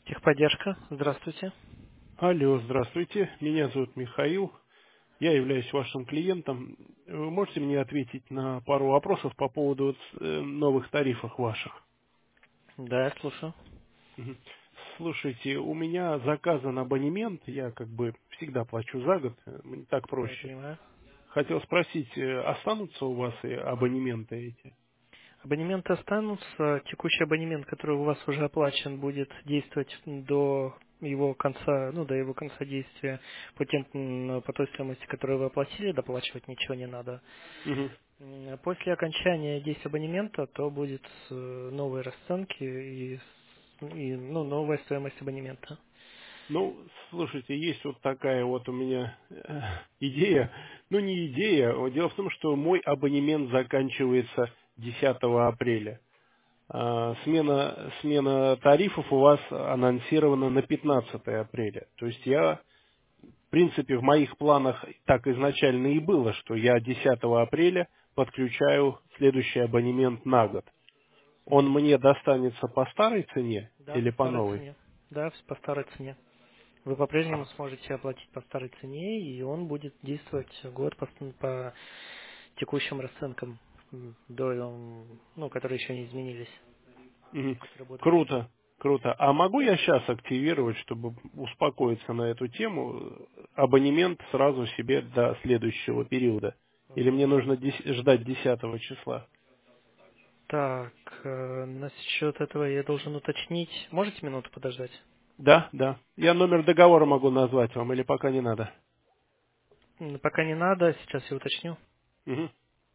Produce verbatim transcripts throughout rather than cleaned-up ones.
Техподдержка. Здравствуйте. Алло, здравствуйте. Меня зовут Михаил. Я являюсь вашим клиентом. Вы можете мне ответить на пару вопросов по поводу вот, э, новых тарифов ваших? Да, я слушаю. Мгм. Слушайте, у меня заказан абонемент. Я как бы всегда плачу за год. э, Мне так Да, я проще. понимаю. Хотел спросить, э, останутся у вас и абонементы эти? Абонементы останутся. Текущий абонемент, который у вас уже оплачен, будет действовать до его конца, ну, до его конца действия по тем, м, по той стоимости, которую вы оплатили, доплачивать ничего не надо. Мгм. М, После окончания действия абонемента, то будет э, новые расценки и, с- и, ну, новая стоимость абонемента. Ну, слушайте, есть вот такая вот у меня э, идея. Ну, не идея. Дело в том, что мой абонемент заканчивается десятого апреля. А, Смена, смена тарифов у вас анонсирована на пятнадцатое апреля. То есть я, в принципе, в моих планах так изначально и было, что я десятого апреля подключаю следующий абонемент на год. Он Мгм. мне достанется по старой цене Да, или по по старой новой? цене. Да, по старой цене. Вы по-прежнему сможете оплатить по старой цене, и он будет действовать год по, по текущим расценкам, м, до, м, ну, которые еще не изменились, Мгм. которые будут работать. Круто, круто. А могу я сейчас активировать, чтобы успокоиться на эту тему, э, абонемент сразу себе до следующего периода? Или мне нужно М, дес- ждать десятого числа? Так, э, насчет этого я должен уточнить. Можете минуту подождать? Да, да. Я номер договора могу назвать вам, или пока не надо? М, Пока не надо, сейчас я уточню. Мгм.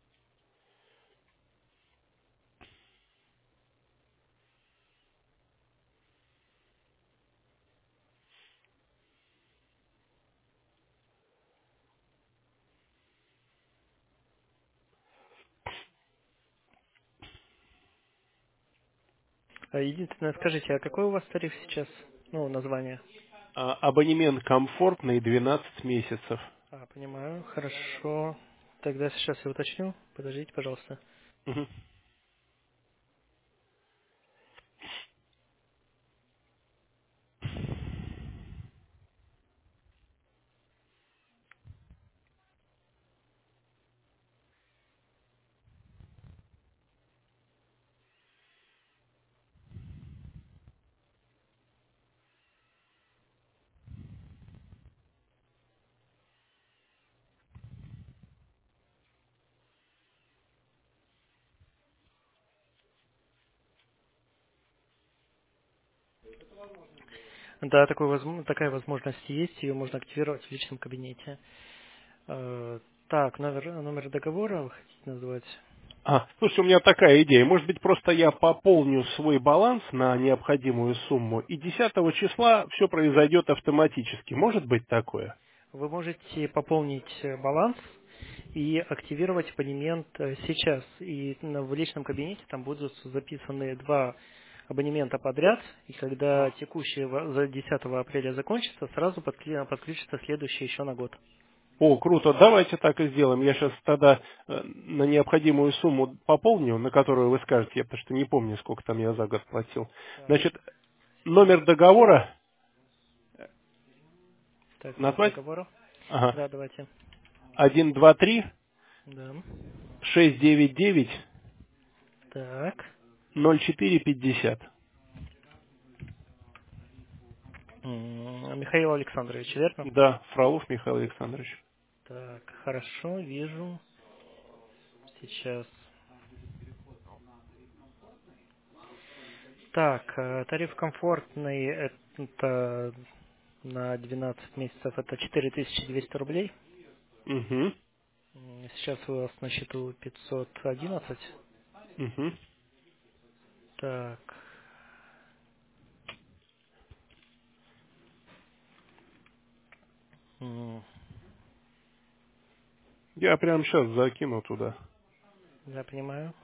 А, Единственное, скажите, а какой у вас тариф сейчас? Ну, название. А, абонемент комфортный двенадцать месяцев. А, понимаю, хорошо. Тогда сейчас я уточню. Подождите, пожалуйста. Мгм. Да, такой возм- такая возможность есть, ее можно активировать в личном кабинете. Э, Так, номер, номер договора вы хотите назвать? А, слушай, у меня такая идея. Может быть, просто я пополню свой баланс на необходимую сумму, и десятого числа все произойдет автоматически. Может быть такое? Вы можете пополнить э, баланс и активировать абонемент э, сейчас. И на- в личном кабинете там будут записаны два абонемента подряд, и когда текущий во- за десятого апреля закончится, сразу подкле- подключится следующий еще на год. О, круто. Давайте так и сделаем. Я сейчас тогда э, на необходимую сумму пополню, на которую вы скажете, я потому что не помню, сколько там я за год платил. Так, Значит, номер договора так, номер назвать? договора. Ага. Да, давайте. Один, два, три, Да. шесть, девять, девять, Так. ноль, четыре, пятьдесят. М, Михаил Александрович, верно? Да, Фролов Михаил Александрович. Так, хорошо, вижу. Сейчас. Так, э, тариф комфортный, это на двенадцать месяцев, это четыре тысячи двести рублей. Угу, М, Сейчас у вас на счету пятьсот одиннадцать. угу. Так, м, Я прямо сейчас закину туда. я понимаю.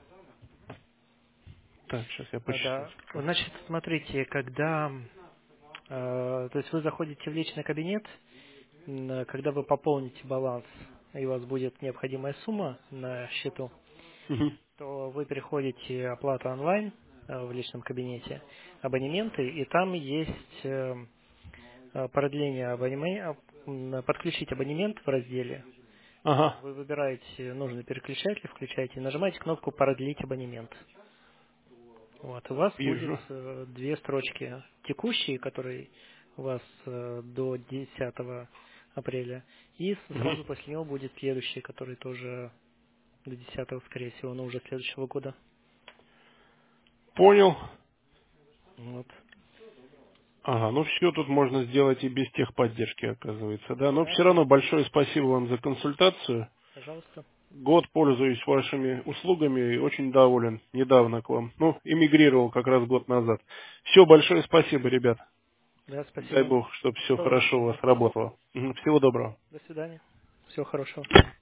Так, сейчас я А, посчитаю, да. сколько. Значит, смотрите, когда, э, то есть вы заходите в личный кабинет, м, когда вы пополните баланс, и у вас будет необходимая сумма на счету, Угу, то вы переходите оплата онлайн, в личном кабинете абонементы, и там есть продление абонемента, подключить абонемент в разделе. Ага. Вы выбираете нужный переключатель, включаете и нажимаете кнопку «Продлить абонемент». Вот, у вас будет Вижу. э, две строчки текущие, которые у вас э, до десятого апреля, и Угу. сразу после него будет следующий, который тоже до десятого, скорее всего, но уже следующего года. Понял. Вот. Ага, ну все тут можно сделать и без техподдержки, оказывается, да. Но Да, все равно большое спасибо вам за консультацию. пожалуйста. Год пользуюсь вашими услугами и очень доволен. Недавно к вам. Ну, эмигрировал как раз год назад. Все, большое спасибо, ребят. Да, Дай спасибо. бог, чтобы все Доброго хорошо у вас дня. работало. Мгм. Всего доброго. До свидания. Всего хорошего.